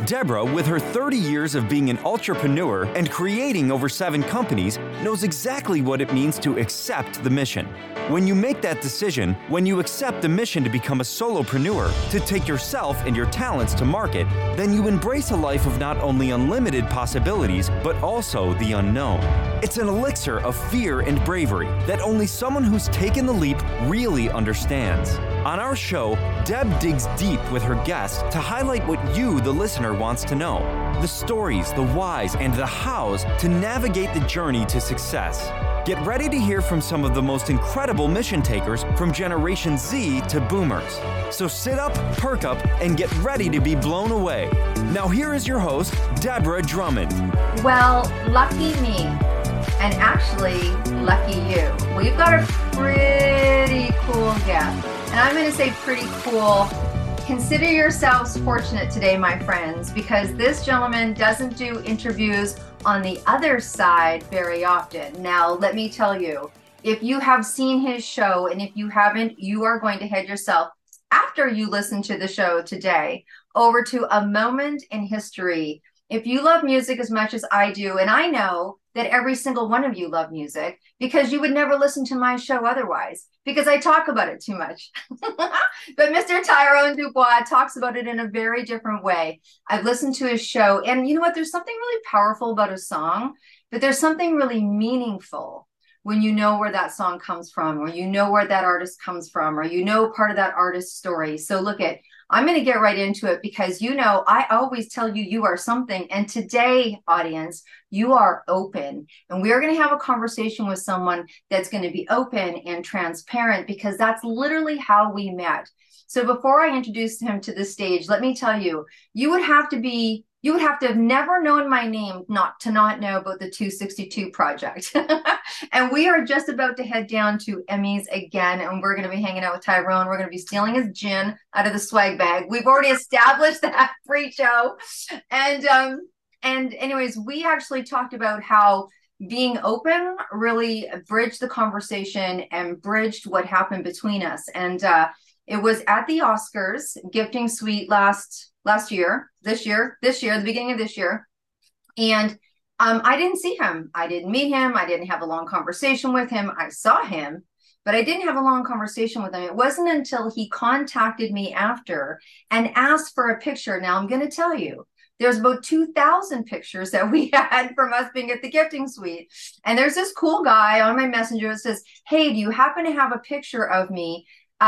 Deborah, with her 30 years of being an entrepreneur and creating over 7 companies, knows exactly what it means to accept the mission. When you make that decision, when you accept the mission to become a solopreneur, to take yourself and your talents to market, then you embrace a life of not only unlimited possibilities, but also the unknown. It's an elixir of fear and bravery that only someone who's taken the leap really understands. On our show, Deb digs deep with her guests to highlight what you, the listener, wants to know. The stories, the whys, and the hows to navigate the journey to success. Get ready to hear from some of the most incredible mission takers from Generation Z to Boomers. So sit up, perk up, and get ready to be blown away. Now here is your host, Deborah Drummond. Well, lucky me, and actually, lucky you. We've got a pretty cool guest, and I'm going to say pretty cool. Consider yourselves fortunate today, my friends, because this gentleman doesn't do interviews on the other side very often. Now, let me tell you, if you have seen his show, and if you haven't, you are going to head yourself, after you listen to the show today, over to a moment in history. If you love music as much as I do, and I know that every single one of you love music, because you would never listen to my show otherwise, because I talk about it too much. But Mr. Tyrone Dubois talks about it in a very different way. I've listened to his show, and you know what? There's something really powerful about a song, but there's something really meaningful when you know where that song comes from, or you know where that artist comes from, or you know part of that artist's story. So look at, I'm going to get right into it, because you know I always tell you you are something, and today, audience, you are open, and we are going to have a conversation with someone that's going to be open and transparent, because that's literally how we met. So before I introduce him to the stage, let me tell you, you would have to have never known my name not know about the 262 project. And we are just about to head down to Emmy's again, and we're going to be hanging out with Tyrone. We're going to be stealing his gin out of the swag bag. We've already established that pre-show. And anyways, we actually talked about how being open really bridged the conversation and bridged what happened between us. And it was at the Oscars gifting suite the beginning of this year. And I didn't see him. I didn't meet him. I didn't have a long conversation with him. I saw him, but I didn't have a long conversation with him. It wasn't until he contacted me after and asked for a picture. Now I'm going to tell you, there's about 2,000 pictures that we had from us being at the gifting suite. And there's this cool guy on my messenger that says, "Hey, do you happen to have a picture of me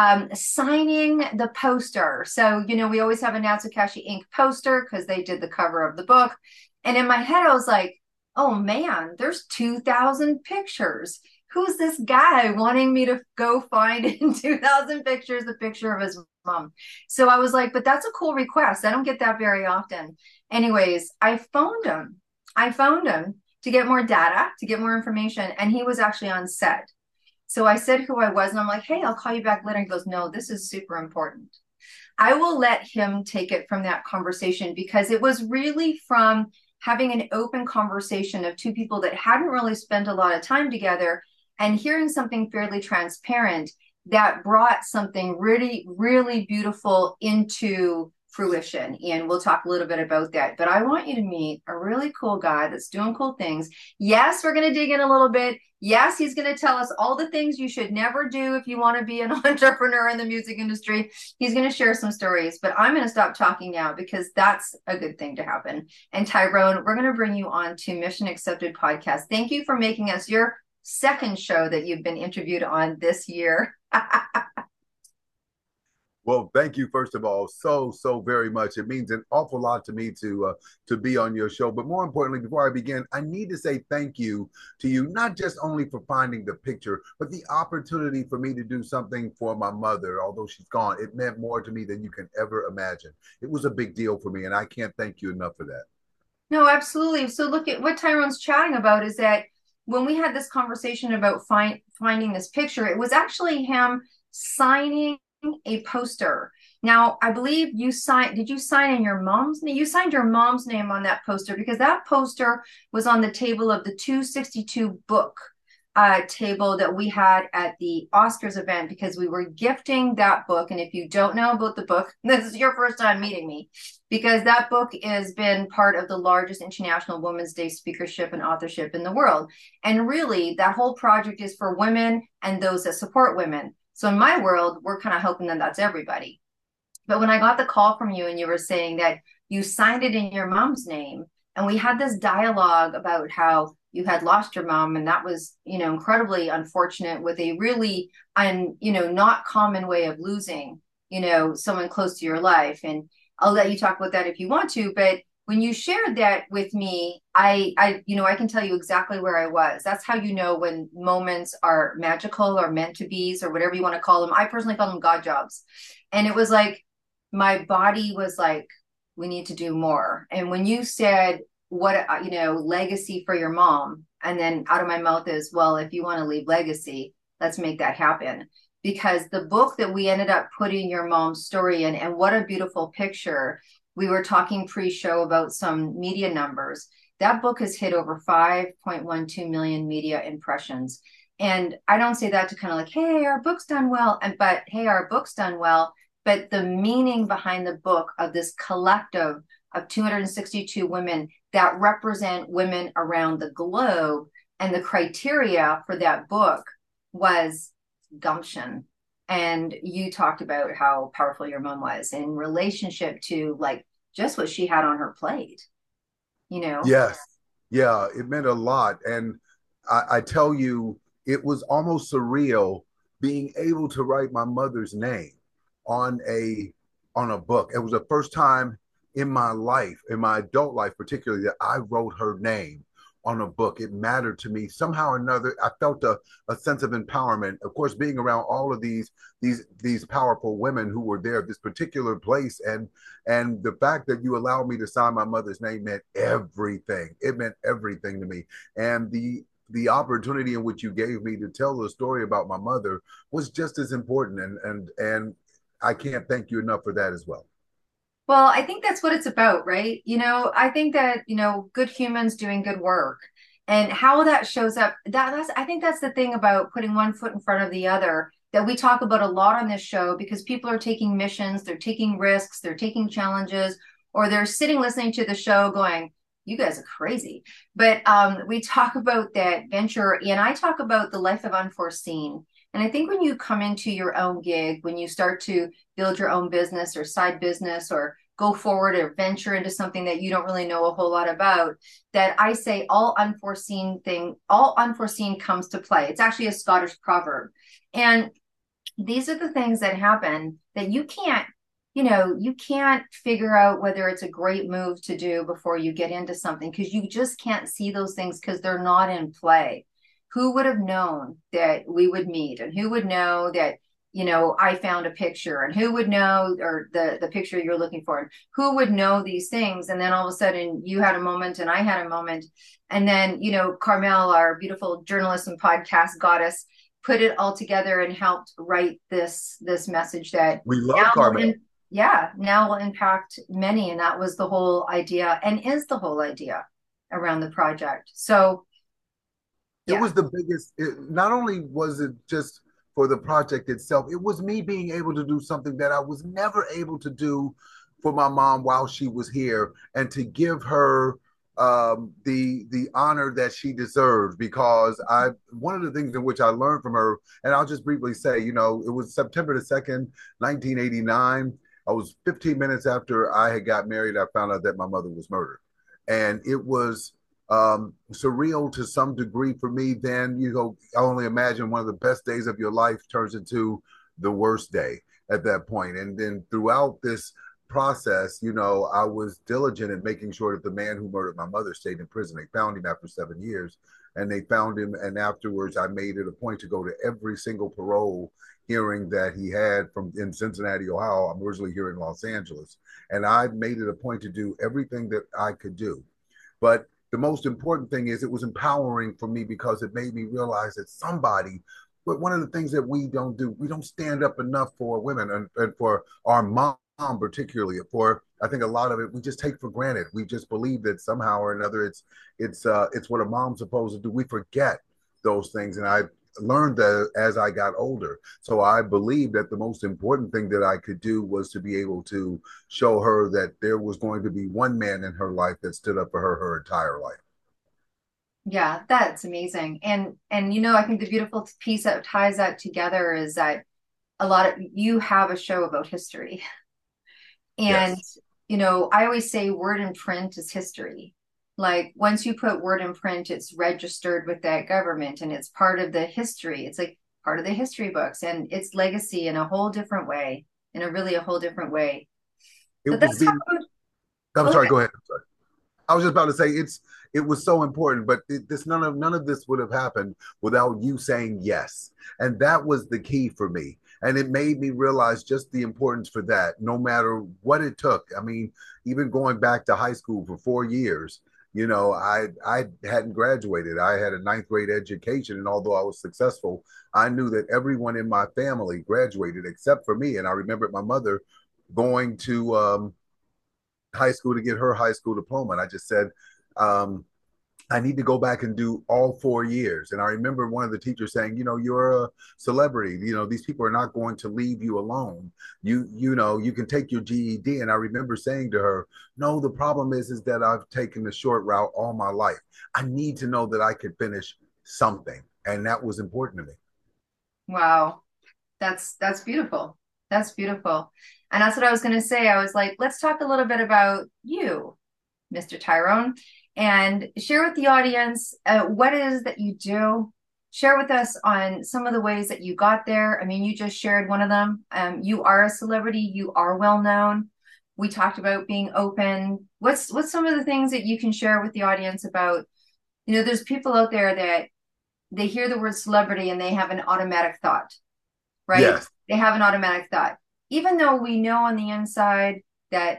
signing the poster?" So, you know, we always have a Natsukashi Inc. poster because they did the cover of the book. And in my head, I was like, oh man, there's 2,000 pictures. Who's this guy wanting me to go find in 2,000 pictures a picture of his mom? So I was like, but that's a cool request. I don't get that very often. Anyways, I phoned him to get more data, to get more information. And he was actually on set. So I said who I was, and I'm like, hey, I'll call you back later. He goes, no, this is super important. I will let him take it from that conversation, because it was really from having an open conversation of two people that hadn't really spent a lot of time together and hearing something fairly transparent that brought something really, really beautiful into fruition. And we'll talk a little bit about that. But I want you to meet a really cool guy that's doing cool things. Yes, we're going to dig in a little bit. Yes, he's going to tell us all the things you should never do if you want to be an entrepreneur in the music industry. He's going to share some stories, but I'm going to stop talking now, because that's a good thing to happen. And Tyrone, we're going to bring you on to Mission Accepted Podcast. Thank you for making us your second show that you've been interviewed on this year. Well, thank you, first of all, so very much. It means an awful lot to me to be on your show. But more importantly, before I begin, I need to say thank you to you, not just only for finding the picture, but the opportunity for me to do something for my mother. Although she's gone, it meant more to me than you can ever imagine. It was a big deal for me, and I can't thank you enough for that. No, absolutely. So look at what Tyrone's chatting about is that when we had this conversation about finding this picture, it was actually him signing a poster. Now, I believe did you sign in your mom's name? You signed your mom's name on that poster, because that poster was on the table of the 262 book table that we had at the Oscars event because we were gifting that book. And if you don't know about the book, this is your first time meeting me, because that book has been part of the largest International Women's Day speakership and authorship in the world. And really, that whole project is for women and those that support women. So in my world, we're kind of hoping that that's everybody. But when I got the call from you and you were saying that you signed it in your mom's name, and we had this dialogue about how you had lost your mom, and that was, incredibly unfortunate, with a really not common way of losing, someone close to your life. And I'll let you talk about that if you want to, but when you shared that with me, I can tell you exactly where I was. That's how you know when moments are magical or meant to be's or whatever you want to call them. I personally call them God jobs. And it was like, my body was like, we need to do more. And when you said, what, legacy for your mom, and then out of my mouth is, well, if you want to leave legacy, let's make that happen. Because the book that we ended up putting your mom's story in, and what a beautiful picture. We were talking pre-show about some media numbers. That book has hit over 5.12 million media impressions. And I don't say that to kind of like, hey, our book's done well. But hey, our book's done well. But the meaning behind the book of this collective of 262 women that represent women around the globe, and the criteria for that book was gumption. And you talked about how powerful your mom was in relationship to like just what she had on her plate, Yes. Yeah, it meant a lot. And I tell you, it was almost surreal being able to write my mother's name on a book. It was the first time in my life, in my adult life particularly, that I wrote her name on a book. It mattered to me somehow or another. I felt a sense of empowerment. Of course, being around all of these powerful women who were there at this particular place, and the fact that you allowed me to sign my mother's name meant everything. It meant everything to me. And the opportunity in which you gave me to tell the story about my mother was just as important. And I can't thank you enough for that as well. Well, I think that's what it's about, right? I think that, good humans doing good work, and how that shows up, I think that's the thing about putting one foot in front of the other that we talk about a lot on this show, because people are taking missions, they're taking risks, they're taking challenges, or they're sitting listening to the show going, you guys are crazy. But we talk about that venture, and I talk about the life of unforeseen. And I think when you come into your own gig, when you start to build your own business or side business, or go forward or venture into something that you don't really know a whole lot about, that I say all unforeseen comes to play. It's actually a Scottish proverb. And these are the things that happen that you can't figure out whether it's a great move to do before you get into something, because you just can't see those things because they're not in play. Who would have known that we would meet, and who would know that, I found a picture, and who would know, or the picture you're looking for, and who would know these things? And then all of a sudden you had a moment and I had a moment. And then, Carmel, our beautiful journalist and podcast goddess, put it all together and helped write this message that we love Carmel. Now will impact many. And that was the whole idea, and is the whole idea around the project. So it was the biggest. Not only was it just for the project itself, it was me being able to do something that I was never able to do for my mom while she was here, and to give her the honor that she deserves. Because one of the things in which I learned from her, and I'll just briefly say, it was September the 2nd, 1989. I was 15 minutes after I had got married. I found out that my mother was murdered, and it was surreal to some degree for me. Then, I only imagine one of the best days of your life turns into the worst day at that point. And then throughout this process, I was diligent in making sure that the man who murdered my mother stayed in prison. They found him after 7 years, and they found him. And afterwards, I made it a point to go to every single parole hearing that he had in Cincinnati, Ohio. I'm originally here in Los Angeles, and I made it a point to do everything that I could do. But the most important thing is, it was empowering for me, because it made me realize that but one of the things that we don't do, we don't stand up enough for women, and for our mom particularly. I think a lot of it we just take for granted. We just believe that somehow or another it's what a mom's supposed to do. We forget those things, and I learned that as I got older. So I believe that the most important thing that I could do was to be able to show her that there was going to be one man in her life that stood up for her entire life. Yeah, that's amazing. And I think the beautiful piece that ties that together is that a lot of you have a show about history. And, Yes. I always say word in print is history. Like once you put word in print, it's registered with that government and it's part of the history. It's like part of the history books and its legacy in a whole different way, in a whole different way. But It was that's being, how, I'm go sorry, ahead. go ahead. I'm sorry. I was just about to say it was so important, but none of this would have happened without you saying yes, and that was the key for me. And it made me realize just the importance for that, no matter what it took. I mean, even going back to high school for 4 years, I hadn't graduated. I had a ninth grade education, and although I was successful, I knew that everyone in my family graduated except for me. And I remembered my mother going to high school to get her high school diploma. And I just said, um, I need to go back and do all 4 years. And I remember one of the teachers saying, you're a celebrity. These people are not going to leave you alone. You can take your GED. And I remember saying to her, no, the problem is that I've taken the short route all my life. I need to know that I could finish something. And that was important to me. Wow. That's beautiful. That's beautiful. And that's what I was going to say. I was like, let's talk a little bit about you, Mr. Tyrone, and share with the audience what it is that you do. Share with us on some of the ways that you got there. I mean, you just shared one of them. You are a celebrity. You are well known. We talked about being open. What's some of the things that you can share with the audience about? There's people out there that they hear the word celebrity and they have an automatic thought, right? Yes. They have an automatic thought. Even though we know on the inside that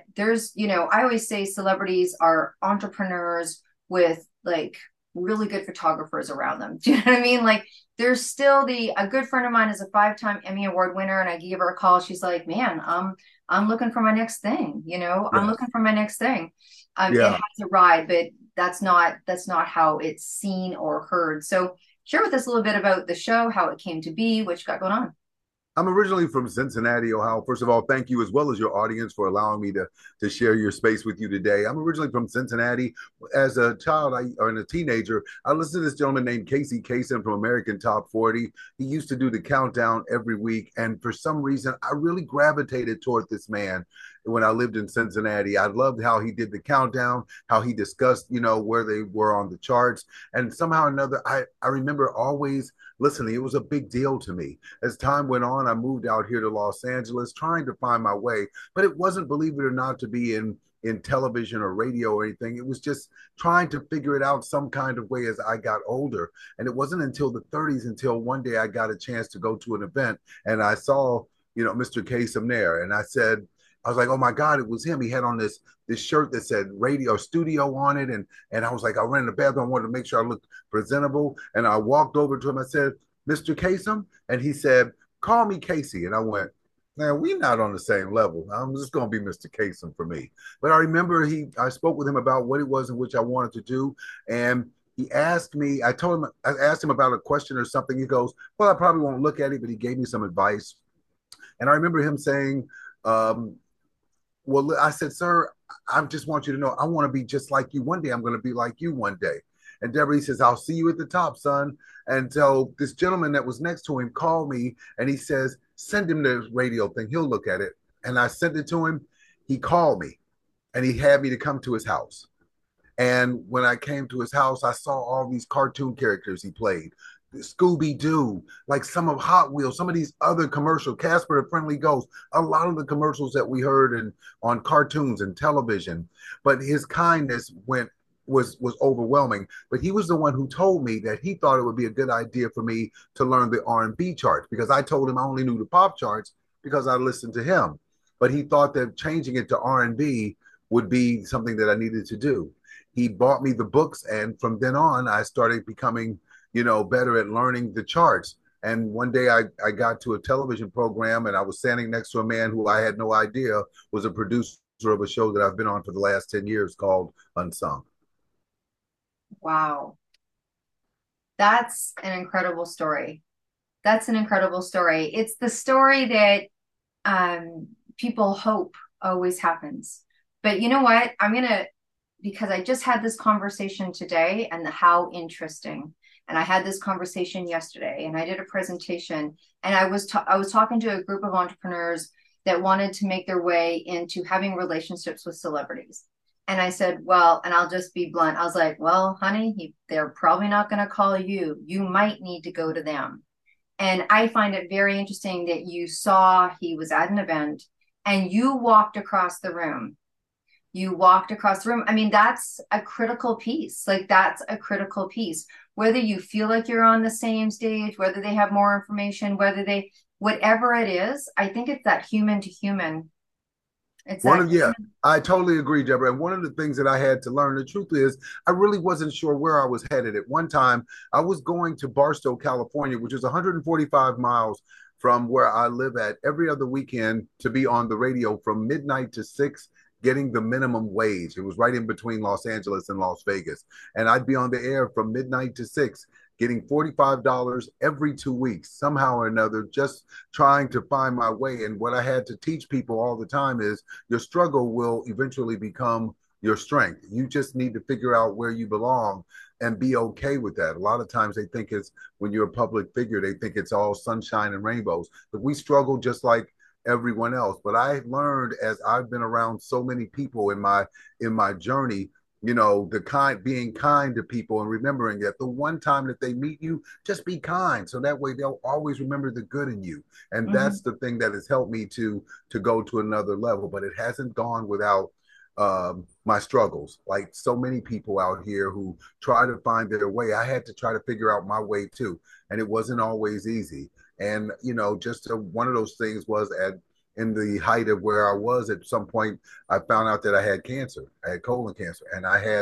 I always say celebrities are entrepreneurs with like really good photographers around them. Do you know what I mean? Like there's still a good friend of mine is a 5-time Emmy Award winner, and I gave her a call. She's like, man, I'm looking for my next thing, I'm Yes. looking for my next thing. It Yeah. has a ride, but that's not how it's seen or heard. So share with us a little bit about the show, how it came to be, what you got going on. I'm originally from Cincinnati, Ohio. First of all, thank you as well as your audience for allowing me to share your space with you today. I'm originally from Cincinnati. As a child and a teenager, I listened to this gentleman named Casey Kasem from American Top 40. He used to do the countdown every week, and for some reason, I really gravitated toward this man when I lived in Cincinnati. I loved how he did the countdown, how he discussed, where they were on the charts, and somehow or another, I remember always listening. It was a big deal to me. As time went on, I moved out here to Los Angeles trying to find my way, but it wasn't, believe it or not, to be in television or radio or anything. It was just trying to figure it out some kind of way as I got older. And it wasn't until the 30s until one day I got a chance to go to an event and I saw, Mr. Kasem there. And I was like, oh my God, it was him. He had on this shirt that said radio studio on it. And I was like, I ran in the bathroom, I wanted to make sure I looked presentable. And I walked over to him. I said, Mr. Kasem? And he said, call me Casey. And I went, man, we're not on the same level. I'm just going to be Mr. Kasem for me. But I remember I spoke with him about what it was in which I wanted to do. And he asked me, I asked him about a question or something. He goes, well, I probably won't look at it, but he gave me some advice. And I remember him saying, well, I said, sir, I just want you to know I want to be just like you one day. I'm going to be like you one day. And Deborah, he says, I'll see you at the top, son. And so this gentleman that was next to him called me and he says, send him the radio thing. He'll look at it. And I sent it to him. He called me and he had me to come to his house. And when I came to his house, I saw all these cartoon characters he played. Scooby Doo, like some of Hot Wheels, some of these other commercials, Casper the Friendly Ghost, a lot of the commercials that we heard on cartoons and television. But his kindness was overwhelming. But he was the one who told me that he thought it would be a good idea for me to learn the R&B charts because I told him I only knew the pop charts because I listened to him. But he thought that changing it to R&B would be something that I needed to do. He bought me the books, and from then on, I started becoming, better at learning the charts. And one day I got to a television program and I was standing next to a man who I had no idea was a producer of a show that I've been on for the last 10 years called Unsung. Wow. That's an incredible story. That's an incredible story. It's the story that people hope always happens. But you know what? Because I just had this conversation today and how interesting. And I had this conversation yesterday and I did a presentation and I was talking to a group of entrepreneurs that wanted to make their way into having relationships with celebrities. And I said, well, and I'll just be blunt. I was like, well, honey, they're probably not going to call you. You might need to go to them. And I find it very interesting that you saw he was at an event and you walked across the room. You walked across the room. I mean, that's a critical piece. Like, that's a critical piece. Whether you feel like you're on the same stage, whether they have more information, whatever it is, I think it's that human to human. Yeah, I totally agree, Deborah. And one of the things that I had to learn, the truth is, I really wasn't sure where I was headed. At one time, I was going to Barstow, California, which is 145 miles from where I live at every other weekend to be on the radio from midnight to 6, getting the minimum wage. It was right in between Los Angeles and Las Vegas. And I'd be on the air from midnight to 6, getting $45 every 2 weeks, somehow or another, just trying to find my way. And what I had to teach people all the time is your struggle will eventually become your strength. You just need to figure out where you belong and be okay with that. A lot of times they think it's, when you're a public figure, they think it's all sunshine and rainbows, but we struggle just like everyone else. But I learned, as I've been around so many people in my journey, being kind to people and remembering that the one time that they meet you, just be kind. So that way they'll always remember the good in you. And that's the thing that has helped me to go to another level. But it hasn't gone without my struggles. Like so many people out here who try to find their way, I had to try to figure out my way too. And it wasn't always easy. And, one of those things was in the height of where I was at some point, I found out that I had cancer. I had colon cancer, and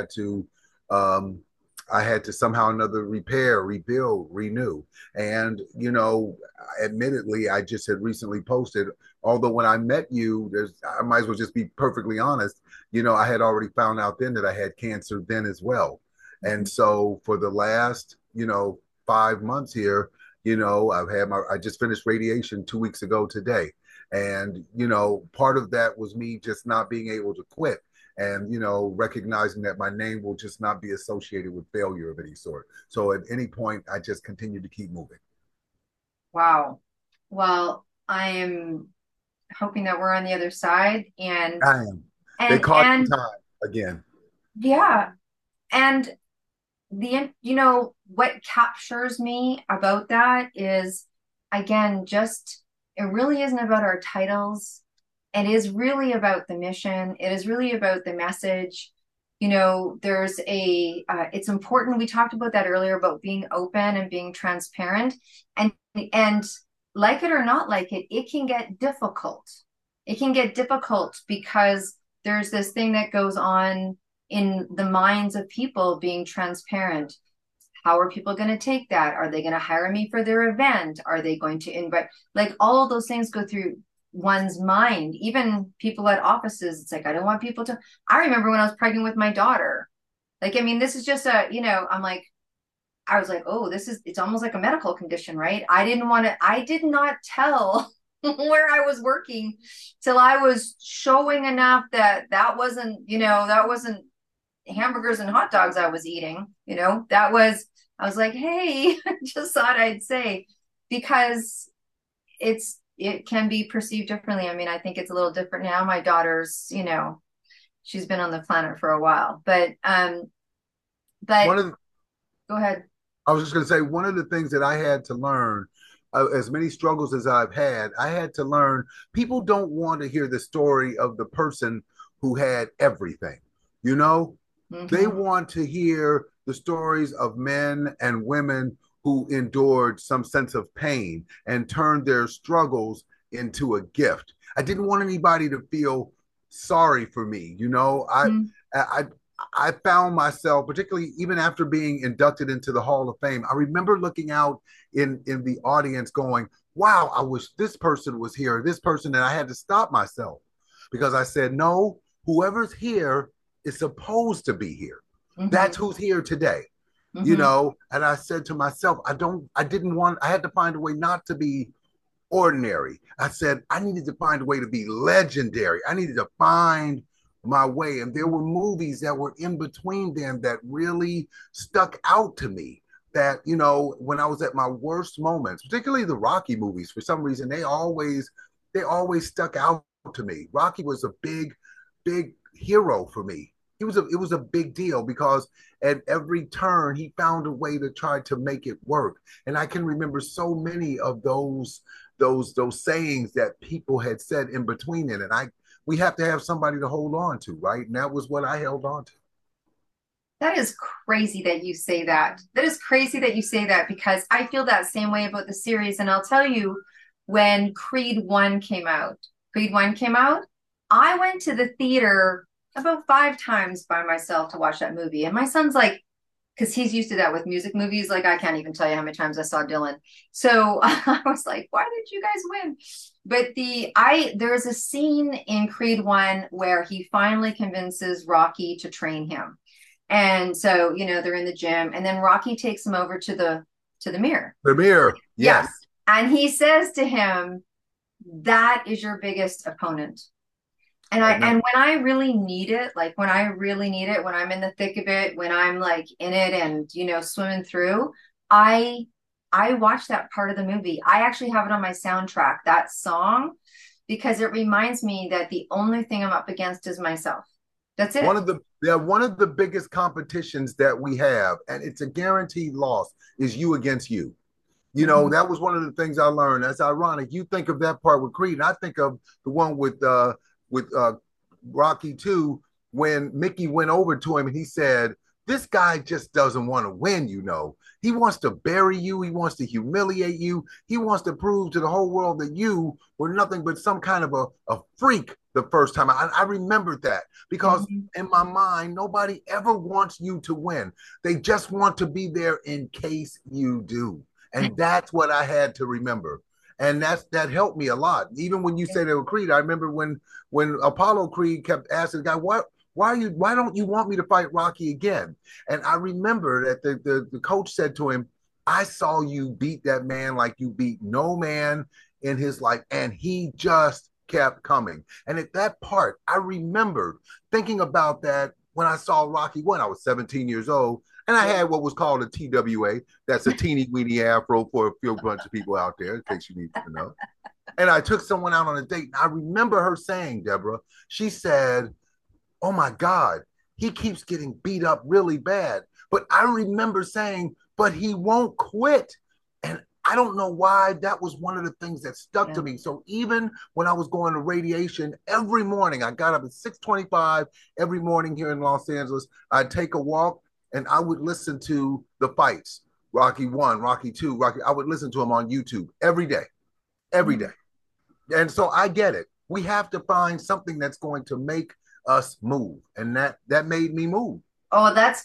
I had to somehow or another repair, rebuild, renew. And, admittedly, I just had recently posted, although when I met you, I might as well just be perfectly honest, I had already found out then that I had cancer then as well. And so for the last, 5 months here, I just finished radiation 2 weeks ago today. And, part of that was me just not being able to quit and, recognizing that my name will just not be associated with failure of any sort. So at any point, I just continue to keep moving. Wow. Well, I am hoping that we're on the other side. And I am. They caught the time again. Yeah. And what captures me about that is, again, it really isn't about our titles. It is really about the mission. It is really about the message. It's important. We talked about that earlier about being open and being transparent, and like it or not like it, it can get difficult. It can get difficult because there's this thing that goes on in the minds of people being transparent. How are people going to take that? Are they going to hire me for their event? Are they going to invite? Like, all of those things go through one's mind. Even people at offices, it's like, I don't want people to. I remember when I was pregnant with my daughter. Like, I mean, this is just I was like, oh, it's almost like a medical condition, right? I did not tell where I was working till I was showing enough that wasn't hamburgers and hot dogs I was eating. I was like, hey, I just thought I'd say, because it can be perceived differently. I mean, I think it's a little different now. My daughter's, she's been on the planet for a while, but go ahead. I was just going to say, one of the things that I had to learn, as many struggles as I've had, I had to learn people don't want to hear the story of the person who had everything. They want to hear the stories of men and women who endured some sense of pain and turned their struggles into a gift. I didn't want anybody to feel sorry for me. I found myself, particularly even after being inducted into the Hall of Fame, I remember looking out in the audience going, wow, I wish this person was here, this person. And I had to stop myself because I said, no, whoever's here is supposed to be here. That's who's here today. you Mm-hmm. know, and I said to myself, I had to find a way not to be ordinary. I said, I needed to find a way to be legendary. I needed to find my way. And there were movies that were in between them that really stuck out to me. That, you know, when I was at my worst moments, particularly the Rocky movies, for some reason, they always stuck out to me. Rocky was a big hero for me. It was a big deal because at every turn he found a way to try to make it work. And I can remember so many of those sayings that people had said in between it. And we have to have somebody to hold on to, right? And that was what I held on to. That is crazy that you say that. That is crazy that you say that because I feel that same way about the series. And I'll tell you, when Creed 1 came out, Creed 1 came out, I went to the theater about 5 times by myself to watch that movie. And my son's like, because he's used to that with music movies. Like, I can't even tell you how many times I saw Dylan. So I was like, why did you guys win? But there's a scene in Creed 1 where he finally convinces Rocky to train him. And so, they're in the gym, and then Rocky takes him over to the mirror. The mirror, Yeah. yes. And he says to him, that is your biggest opponent. And when I really need it, like when I really need it, when I'm in the thick of it, when I'm like in it and, swimming through, I watch that part of the movie. I actually have it on my soundtrack, that song, because it reminds me that the only thing I'm up against is myself. That's it. One of the biggest competitions that we have, and it's a guaranteed loss, is you against you. You know, that was one of the things I learned. That's ironic. You think of that part with Creed, and I think of the one with Rocky 2 when Mickey went over to him and he said, "This guy just doesn't want to win, you know. He wants to bury you. He wants to humiliate you. He wants to prove to the whole world that you were nothing but some kind of a freak the first time." I remembered that because in my mind, nobody ever wants you to win. They just want to be there in case you do. And that's what I had to remember. And that helped me a lot. Even when you say they were Creed, I remember when Apollo Creed kept asking the guy, why don't you want me to fight Rocky again? And I remember that the coach said to him, "I saw you beat that man like you beat no man in his life." And he just kept coming. And at that part, I remembered thinking about that when I saw Rocky 1. I was 17 years old. And I had what was called a TWA. That's a teeny weeny afro for a few bunch of people out there, in case you need to know. And I took someone out on a date. And I remember her saying, Deborah, she said, "Oh my God, he keeps getting beat up really bad." But I remember saying, "But he won't quit." And I don't know why that was one of the things that stuck to me. So even when I was going to radiation every morning, I got up at 6:25 every morning here in Los Angeles. I'd take a walk and I would listen to the fights. Rocky 1, Rocky 2, Rocky. I would listen to them on YouTube every day, every day. And so I get it. We have to find something that's going to make us move. And that made me move. Oh, that's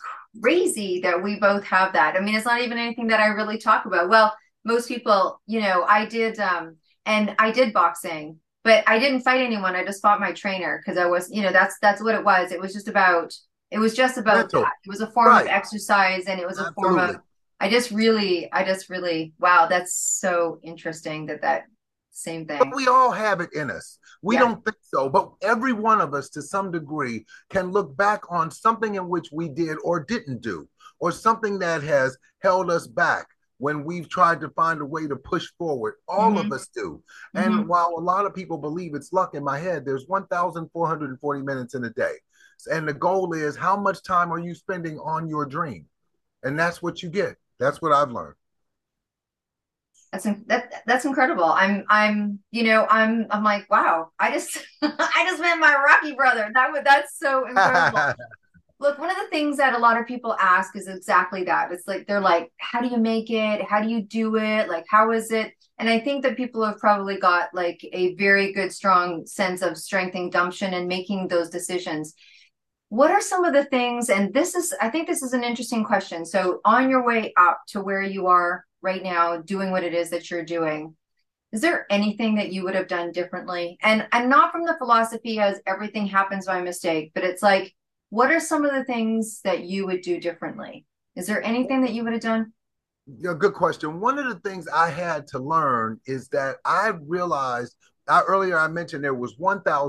crazy that we both have that. I mean, it's not even anything that I really talk about. Well, most people, I did and I did boxing, but I didn't fight anyone. I just fought my trainer because I was, that's what it was. It was just about Mental. that. It was a form of exercise, and it was a form Absolutely. of I just really wow, that's so interesting that same But thing. we all have it in us. We Yeah. don't think so, but every one of us to some degree can look back on something in which we did or didn't do, or something that has held us back when we've tried to find a way to push forward. All of Hmm. us do. Hmm. And while a lot of people believe it's luck, in my head, there's 1,440 minutes in a day. And the goal is, how much time are you spending on your dream? And that's what you get. That's what I've learned. That's incredible. I'm like, wow, I just I just met my Rocky brother. That's so incredible. Look, one of the things that a lot of people ask is exactly that. It's like they're like, how do you make it? How do you do it? Like, how is it? And I think that people have probably got like a very good, strong sense of strength and gumption in making those decisions. What are some of the things, and I think this is an interesting question. So on your way up to where you are right now, doing what it is that you're doing, is there anything that you would have done differently? And not from the philosophy as everything happens by mistake, but it's like, what are some of the things that you would do differently? Is there anything that you would have done? Yeah, good question. One of the things I had to learn is that I realized earlier I mentioned there was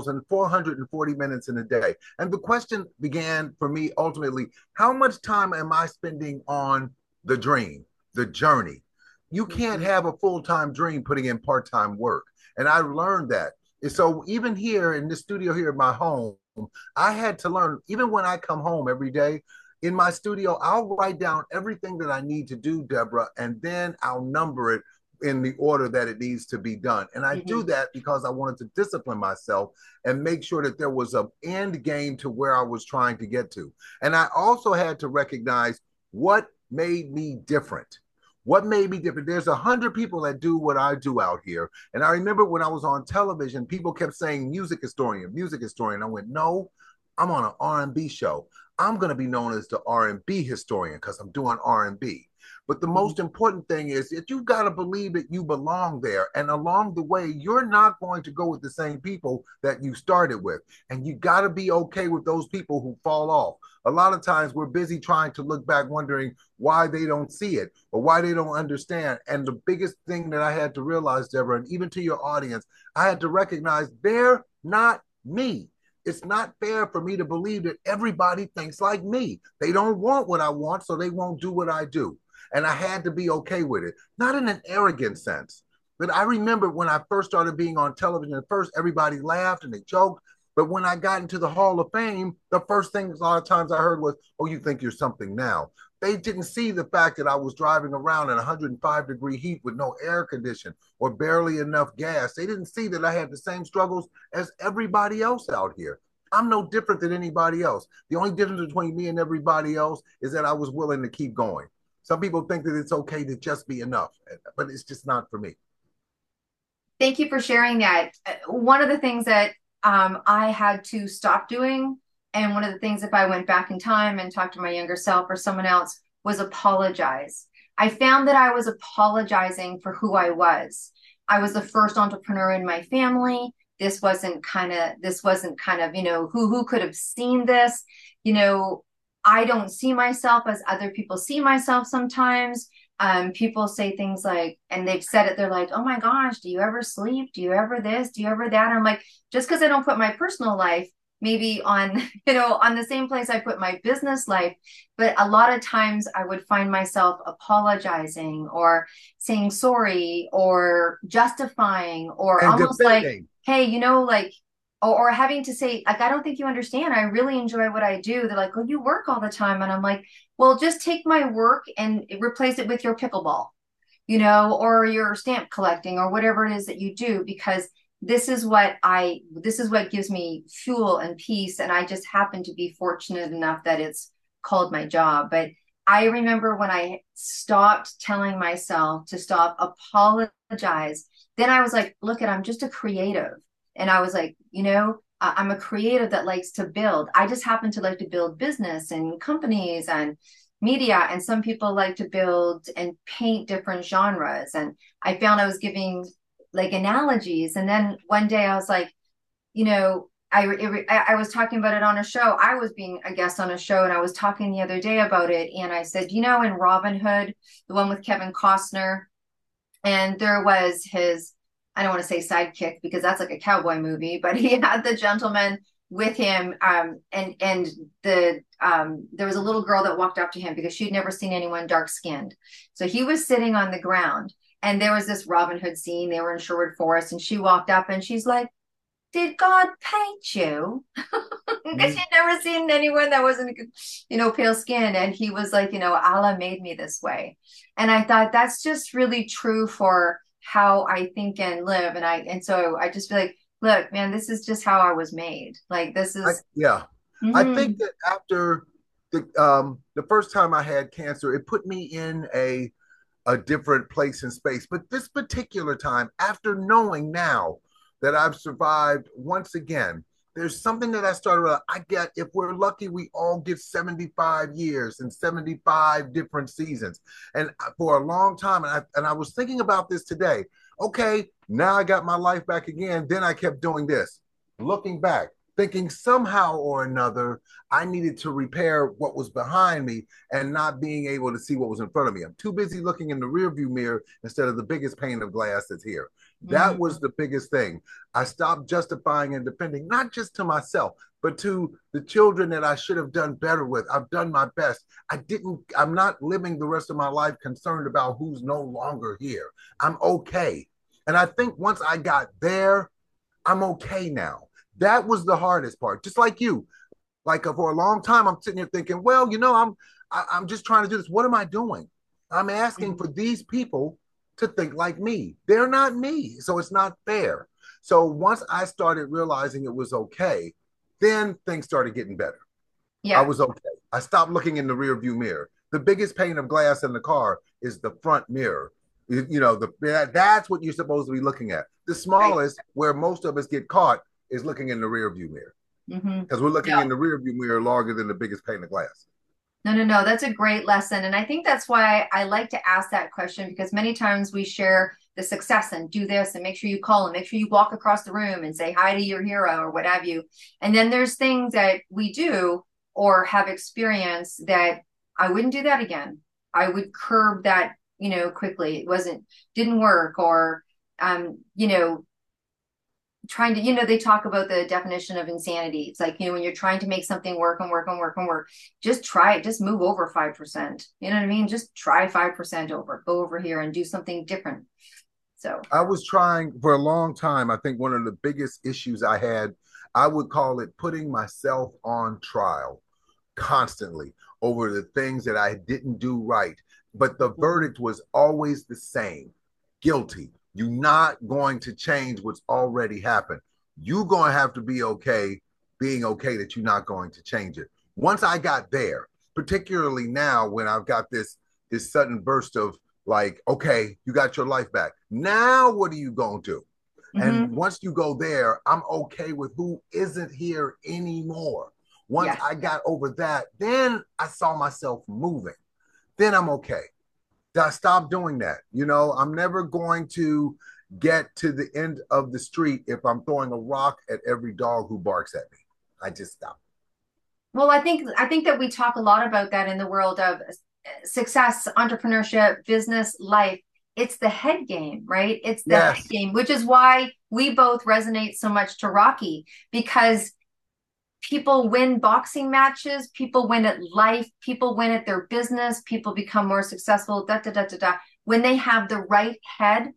1,440 minutes in a day. And the question began for me ultimately, how much time am I spending on the dream, the journey? You can't have a full-time dream putting in part-time work. And I learned that. And so even here in the studio here at my home, I had to learn, even when I come home every day, in my studio, I'll write down everything that I need to do, Deborah, and then I'll number it in the order that it needs to be done. And I do that because I wanted to discipline myself and make sure that there was an end game to where I was trying to get to. And I also had to recognize what made me different. What made me different? There's 100 people that do what I do out here. And I remember when I was on television, people kept saying music historian, music historian. I went, no, I'm on an R&B show. I'm going to be known as the R&B historian because I'm doing R&B. But the most important thing is that you've got to believe that you belong there. And along the way, you're not going to go with the same people that you started with. And you got to be okay with those people who fall off. A lot of times we're busy trying to look back, wondering why they don't see it or why they don't understand. And the biggest thing that I had to realize, Deborah, and even to your audience, I had to recognize they're not me. It's not fair for me to believe that everybody thinks like me. They don't want what I want, so they won't do what I do. And I had to be okay with it, not in an arrogant sense. But I remember when I first started being on television, at first everybody laughed and they joked. But when I got into the Hall of Fame, the first thing a lot of times I heard was, oh, you think you're something now. They didn't see the fact that I was driving around in 105-degree heat with no air condition or barely enough gas. They didn't see that I had the same struggles as everybody else out here. I'm no different than anybody else. The only difference between me and everybody else is that I was willing to keep going. Some people think that it's okay to just be enough, but it's just not for me. Thank you for sharing that. One of the things that I had to stop doing, and one of the things if I went back in time and talked to my younger self or someone else, was apologize. I found that I was apologizing for who I was. I was the first entrepreneur in my family. This wasn't kind of, who could have seen this? You know, I don't see myself as other people see myself sometimes. People say things like, and they've said it, they're like, oh my gosh, do you ever sleep? Do you ever this? Do you ever that? And I'm like, just because I don't put my personal life maybe on, on the same place I put my business life, but a lot of times I would find myself apologizing or saying sorry or justifying or And almost like, defending. hey, like, or having to say, like, I don't think you understand. I really enjoy what I do. They're like, oh, you work all the time. And I'm like, well, just take my work and replace it with your pickleball, or your stamp collecting or whatever it is that you do, because this is what gives me fuel and peace. And I just happen to be fortunate enough that it's called my job. But I remember when I stopped telling myself to stop apologize, then I was like, look I'm just a creative. And I was like, I'm a creative that likes to build. I just happen to like to build business and companies and media. And some people like to build and paint different genres. And I found I was giving like analogies. And then one day I was like, I was talking about it on a show. I was being a guest on a show, and I was talking the other day about it. And I said, in Robin Hood, the one with Kevin Costner, and there was his, I don't want to say sidekick because that's like a cowboy movie, but he had the gentleman with him. And there was a little girl that walked up to him because she'd never seen anyone dark skinned. So he was sitting on the ground, and there was this Robin Hood scene. They were in Sherwood Forest, and she walked up and she's like, did God paint you? Because she'd never seen anyone that wasn't, pale skin. And he was like, Allah made me this way. And I thought that's just really true for how I think and live. And so I just feel like, look, man, this is just how I was made. Like this is. Yeah. I think that after the first time I had cancer, it put me in a different place in space. But this particular time, after knowing now that I've survived once again, there's something that I started out. I get, if we're lucky, we all get 75 years and 75 different seasons. And for a long time, and I was thinking about this today. Okay, now I got my life back again. Then I kept doing this, looking back, thinking somehow or another I needed to repair what was behind me and not being able to see what was in front of me. I'm too busy looking in the rearview mirror instead of the biggest pane of glass that's here. That was Mhm. the biggest thing. I stopped justifying and defending, not just to myself, but to the children that I should have done better with. I've done my best. I'm not living the rest of my life concerned about who's no longer here. I'm okay. And I think once I got there, I'm okay now. That was the hardest part. Just like you, like for a long time, I'm sitting here thinking, well, I'm just trying to do this. What am I doing? I'm asking for these people to think like me. They're not me, so it's not fair. So once I started realizing it was okay, then things started getting better. I Yeah. was okay. I stopped looking in the rear view mirror. The biggest pane of glass in the car is the front mirror. That's what you're supposed to be looking at. The Right. smallest, where most of us get caught, is looking in the rear view mirror Hmm. because we're looking No, in the rear view mirror longer than the biggest pane of glass. no, no, no. That's a great lesson. And I think that's why I like to ask that question because many times we share the success and do this and make sure you call and make sure you walk across the room and say hi to your hero or what have you. And then there's things that we do or have experienced that I wouldn't do that again. I would curb that, quickly. Didn't work or, trying to, they talk about the definition of insanity. It's like, when you're trying to make something work and work and work and work, just try it, just move over 5%. You know what I mean? Just try 5% over, go over here and do something different. So, I was trying for a long time. I think one of the biggest issues I had, I would call it putting myself on trial constantly over the things that I didn't do right. But the verdict was always the same: guilty. You're not going to change what's already happened. You're going to have to be okay being okay that you're not going to change it. Once I got there, particularly now when I've got this sudden burst of like, okay, you got your life back. Now what are you going to do? And mhm. once you go there, I'm okay with who isn't here anymore. Once Yes. I got over that, then I saw myself moving. Then I'm okay. I stopped doing that. I'm never going to get to the end of the street if I'm throwing a rock at every dog who barks at me. I just stop. Well, I think that we talk a lot about that in the world of success, entrepreneurship, business, life. It's the head game, right? It's the head Yes. game, which is why we both resonate so much to Rocky because people win boxing matches, people win at life, people win at their business, people become more successful, da da da da da. When they have the right head,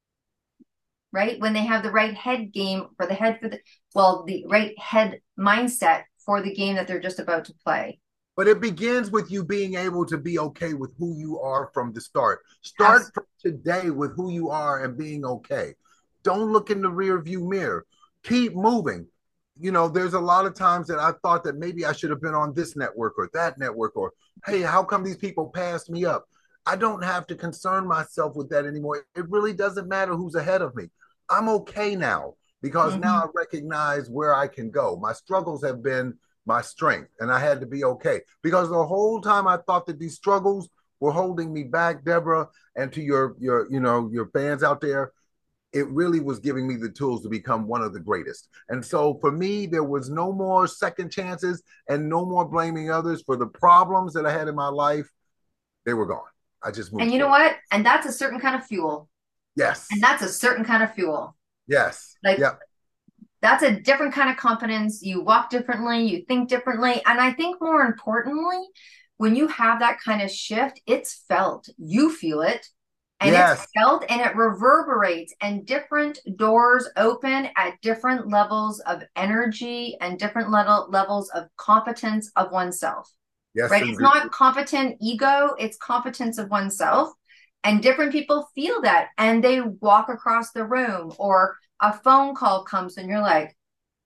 right? When they have the right head game for the head for the right head mindset for the game that they're just about to play. But it begins with you being able to be okay with who you are from the start. Start Absolutely. from today with who you are and being okay. Don't look in the rear view mirror. Keep moving. There's a lot of times that I thought that maybe I should have been on this network or that network, or hey, how come these people passed me up? I don't have to concern myself with that anymore. It really doesn't matter who's ahead of me. I'm okay now because now Mm-hmm. I recognize where I can go. My struggles have been my strength, and I had to be okay because the whole time I thought that these struggles were holding me back, Deborah, and to your fans out there, it really was giving me the tools to become one of the greatest. And so for me, there was no more second chances and no more blaming others for the problems that I had in my life. They were gone. I just And moved you know forward. what? And that's a certain kind of fuel. And Yes. that's a certain kind of fuel. Yes. Like Yep. that's a different kind of confidence. You walk differently, you think differently. And I think more importantly, when you have that kind of shift, it's felt. You feel it and it's Yes. felt and it reverberates and different doors open at different levels of energy and different levels of competence of oneself, Yes, right? It's indeed. not competent ego, it's competence of oneself. And different people feel that and they walk across the room or a phone call comes and you're like,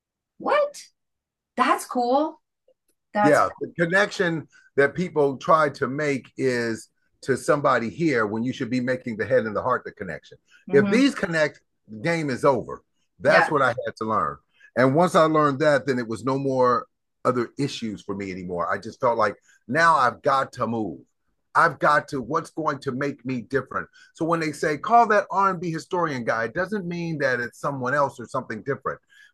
what? That's cool. That's Yeah, the connection that people try to make is to somebody here when you should be making the head and the heart the connection. If mm-hmm. these connect, the game is over. That's Yeah. what I had to learn. And once I learned that, then it was no more other issues for me anymore. I just felt like now I've got to move. I've got to, what's going to make me different? So when they say call that R&B historian guy, it doesn't mean that it's someone else or something different.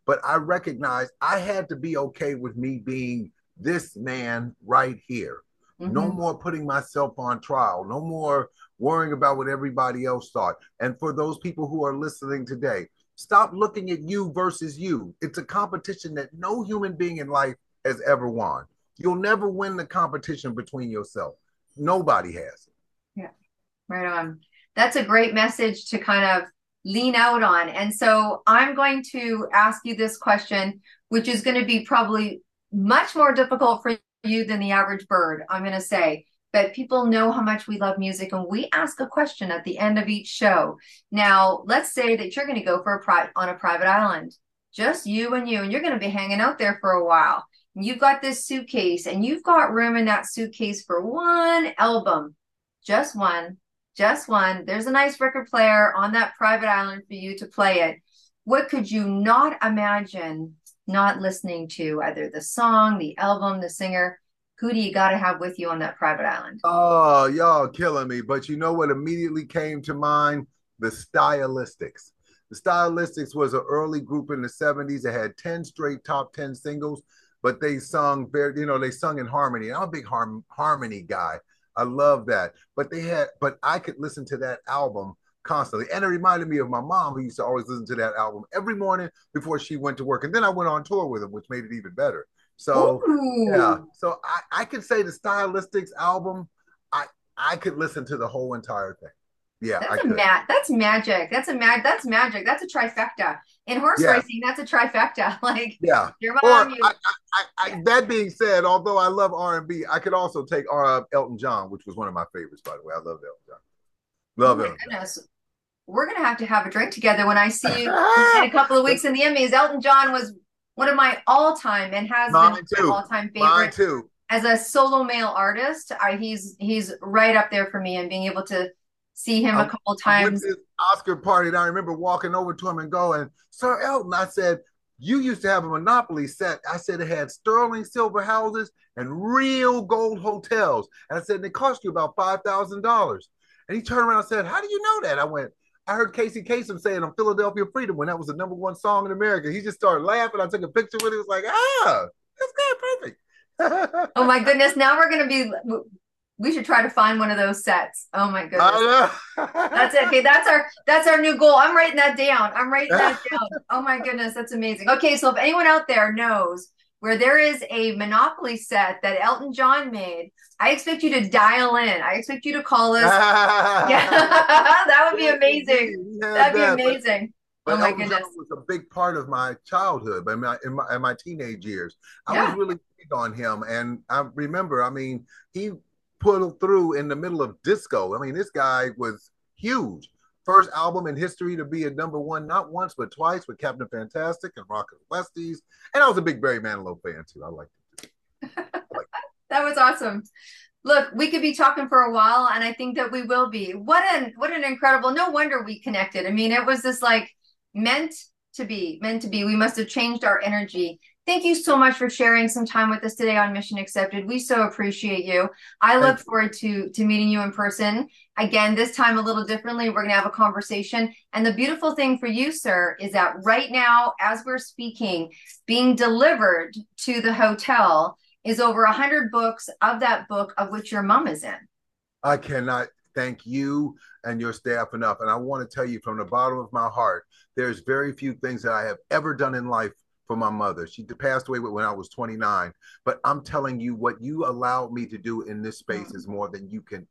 but I recognized I had to be okay with me being this man right here. No more putting myself on trial. No more worrying about what everybody else thought. And for those people who are listening today, stop looking at you versus you. It's a competition that no human being in life has ever won. You'll never win the competition between yourself. Nobody has it. Yeah, right on. That's a great message to kind of lean out on. And so I'm going to ask you this question, which is going to be probably much more difficult for you than the average bird, I'm going to say. But people know how much we love music, and we ask a question at the end of each show. Now, let's say that you're going to go for on a private island, just you, and you're going to be hanging out there for a while. You've got this suitcase, and you've got room in that suitcase for one album, just one. There's a nice record player on that private island for you to play it. What could you not imagine not listening to? Either the song, the album, the singer. Who do you got to have with you on that private island? Oh, y'all killing me. But you know what immediately came to mind? The Stylistics. The Stylistics was an early group in the 70s. They had 10 straight top 10 singles, but they sung they sung in harmony. I'm a big harmony guy. I love that. But I could listen to that album constantly. And it reminded me of my mom, who used to always listen to that album every morning before she went to work. And then I went on tour with them, which made it even better. So yeah, so I could say the Stylistics album, I could listen to the whole entire thing. Yeah, that's magic. That's magic. That's a trifecta. In horse racing, that's a trifecta. Like, yeah. Your mom, that being said, although I love R&B, I could also take Elton John, which was one of my favorites, by the way. I love Elton John. Love Elton John. We're gonna have a drink together when I see you in a couple of weeks in the Emmys. Elton John was one of my all-time and has been my all-time favorite. Mine too. As a solo male artist, he's right up there for me, and being able to see him a couple times. With this Oscar party, and I remember walking over to him and going, "Sir Elton," I said, "you used to have a Monopoly set." I said it had sterling silver houses and real gold hotels. And I said, they cost you about $5,000. And he turned around and said, "How do you know that?" I went, "I heard Casey Kasem saying on Philadelphia Freedom when that was the #1 song in America." He just started laughing. I took a picture with it. It was like, that's good, perfect. Oh my goodness. Now we should try to find one of those sets. Oh my goodness. That's it. Okay, that's our new goal. I'm writing that down. Oh my goodness, that's amazing. Okay, so if anyone out there knows where there is a Monopoly set that Elton John made, I expect you to dial in. I expect you to call us. Yeah, that would be amazing. That'd be amazing. But Elton John was a big part of my childhood, in my teenage years. I was really big on him, and I remember, he pulled through in the middle of disco. This guy was huge. First album in history to be a #1, not once, but twice, with Captain Fantastic and Rockin' Westies. And I was a big Barry Manilow fan, too. I liked it, too. That was awesome. Look, we could be talking for a while, and I think that we will be. What an incredible, no wonder we connected. It was just like meant to be. We must have changed our energy. Thank you so much for sharing some time with us today on Mission Accepted. We so appreciate you. I look forward to meeting you in person. Again, this time a little differently. We're going to have a conversation. And the beautiful thing for you, sir, is that right now, as we're speaking, being delivered to the hotel is over 100 books, of that book of which your mom is in. I cannot thank you and your staff enough. And I want to tell you from the bottom of my heart, there's very few things that I have ever done in life for my mother. She passed away when I was 29, but I'm telling you, what you allowed me to do in this space is more than you can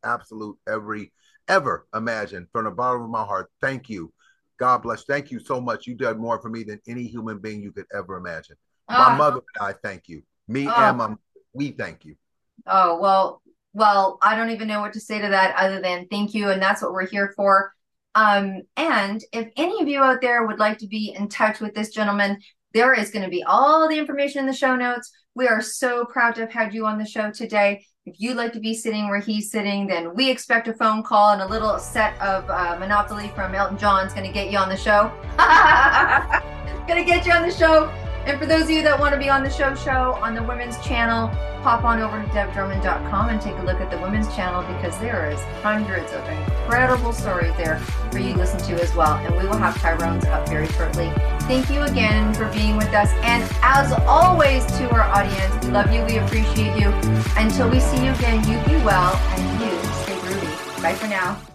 ever imagine. From the bottom of my heart, thank you. God bless. Thank you so much. You did more for me than any human being you could ever imagine. My mother and I thank you. Me and my mother, we thank you. Oh, well, I don't even know what to say to that other than thank you. And that's what we're here for. And if any of you out there would like to be in touch with this gentleman, there is going to be all the information in the show notes. We are so proud to have had you on the show today. If you'd like to be sitting where he's sitting, then we expect a phone call, and a little set of Monopoly from Elton John is going to get you on the show. Going to get you on the show. And for those of you that want to be on the show on the women's channel, pop on over to debdrummond.com and take a look at the women's channel, because there is hundreds of incredible stories there for you to listen to as well. And we will have Tyrone's up very shortly. Thank you again for being with us. And as always, to our audience, we love you, we appreciate you. Until we see you again, you be well and you stay groovy. Bye for now.